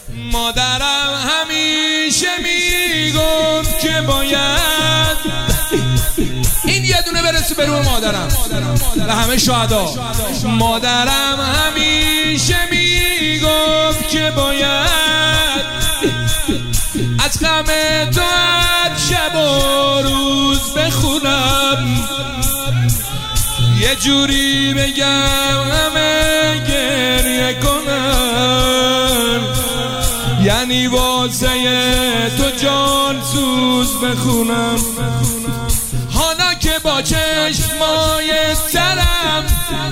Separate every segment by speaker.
Speaker 1: مادرم همیشه میگفت که باید این یه دونه برسه به روح مادرم و همه شهدا. مادرم همیشه میگفت که باید از غم تو هر شب و روز بخونم، یه جوری بگم همه گریه کنم، یعنی واسه تو جان سوز بخونم. حالا که با چشمای ترم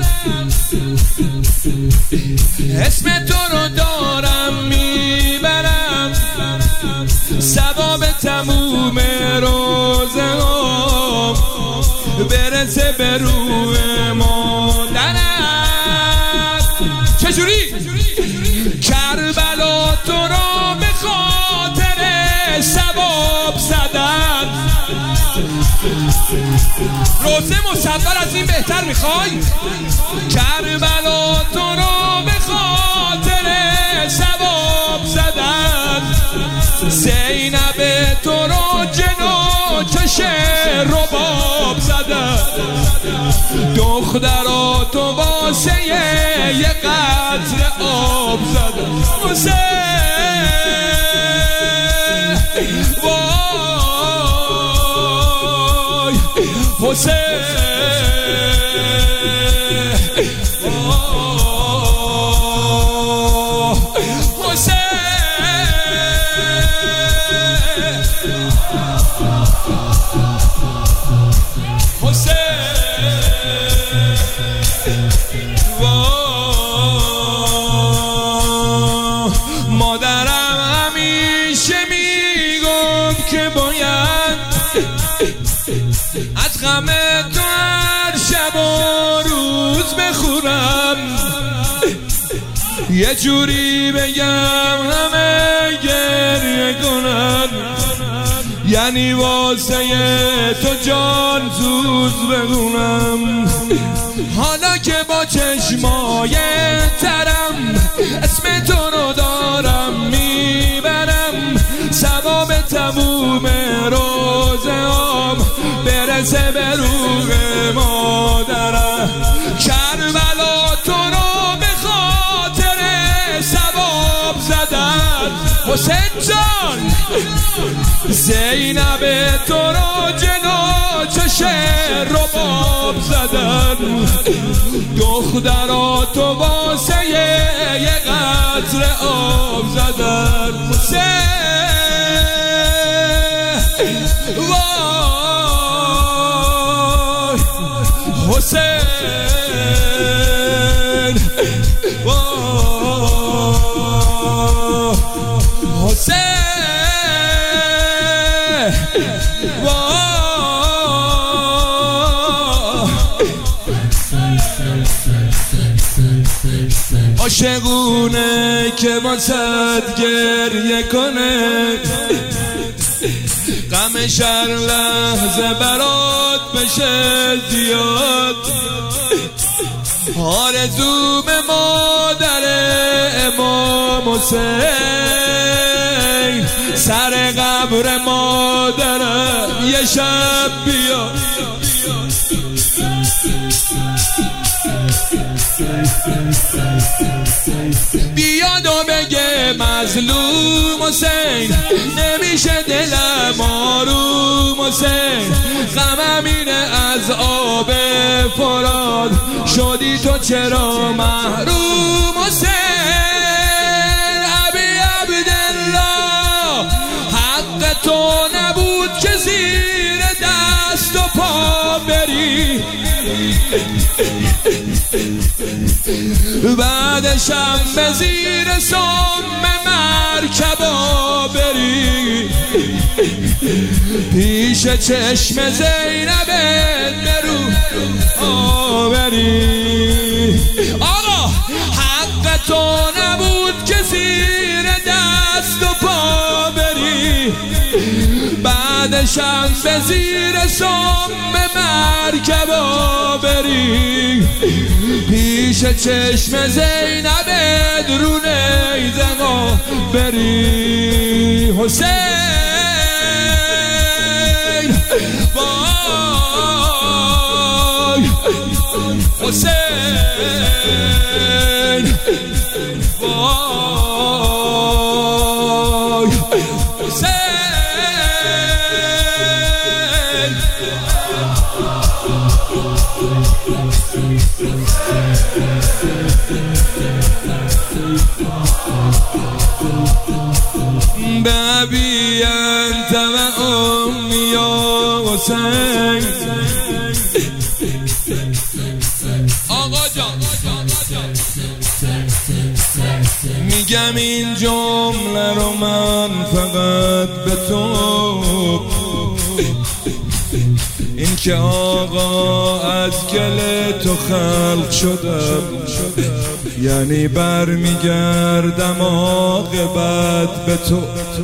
Speaker 1: اسم تو رو دارم میبرم، ثواب تموم روزه ها برسه به روح مادرم. چجوری؟ کربلا تو رو به خاطر ثواب زدن. روزه مصور از این بهتر میخوای؟ کربلا تو رو به خاطر ثواب زدن، زینب تو رو جلو چش رباب زدن، دختراتو واسه یه قطره آب زدن. حسین وای حسین مادرم همیشه میگم که باید از غم تو هر شب و روز بخورم، یه جوری بگم همه گریه کنن، یعنی واسه تو جان سوز بخونم. حالا که با چشمای ترم اسم تو رو دارم میبرم، ثواب تموم روزه هم برسه به روح مادرم. کربلا تو رو به خاطر ثواب زدن، حسین جان زینب تو رو جلو چش رباب زدن، دختراتو واسه یه قطره آب زدن. وای حسین وای حسین عاشقونه که واسد گریه کنه، غمش هر لحظه برات بشه زیاد، آرزوم مادر امام حسین سر قبر مادرم یه شب بیاد. بیاد و بگه مظلوم حسین نمیشه دلم آروم حسین، غمم اینه از آب فرات شدی تو چرا محروم حسین. ابی عبدالله حق تو نبود که زیر دست و پا بری، بعدشم به زیر سم مرکبا بری، پیش چشم زینب برو بری. آقا حق تو نبود که زیر دست و پا بری، بعدشم به زیر سم مرکبا بری، پیش چشم زینب درون ایزقا بری حسین وای حسین وای حسین بابی انت و امی یا حسین آقا جان میگم این جمله رو من فقط به تو این که آقا از گل تو خلق شدم یعنی برمیگردم عاقبت به تو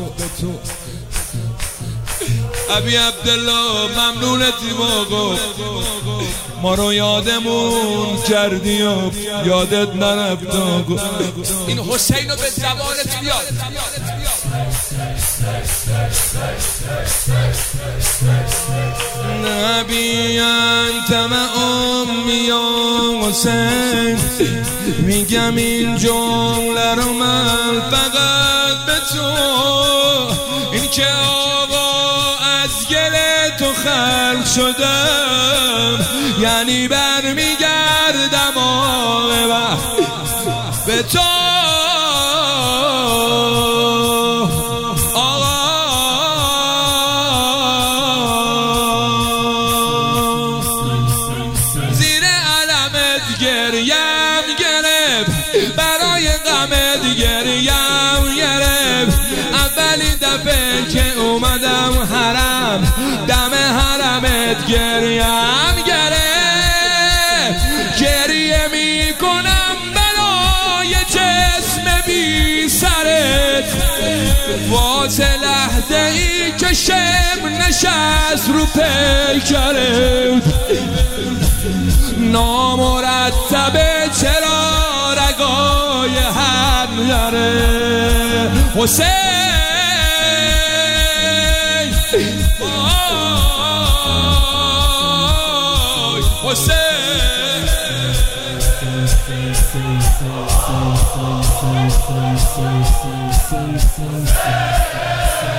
Speaker 1: ابی عبدالله ممنونتی آقا ما رو یادمون کردی و یادت نرفت آقا
Speaker 2: این حسین رو به زبانت بیاد
Speaker 1: نبی انت و امی یا حسین میگم این جمله رو من فقط به تو این که آقا از گل تو خلق شدم یعنی برمیگردم آقا به تو گریم گرفت برای غمت گریم گرفت اولین دفعه که اومدم حرم دم حرمت گریم گرفت گریه میکنم برای جسم بی سرت واسه لحظه ای که شم نشست رو پیکرت نامرتبه چرا رگای هم داره حسین وای حسین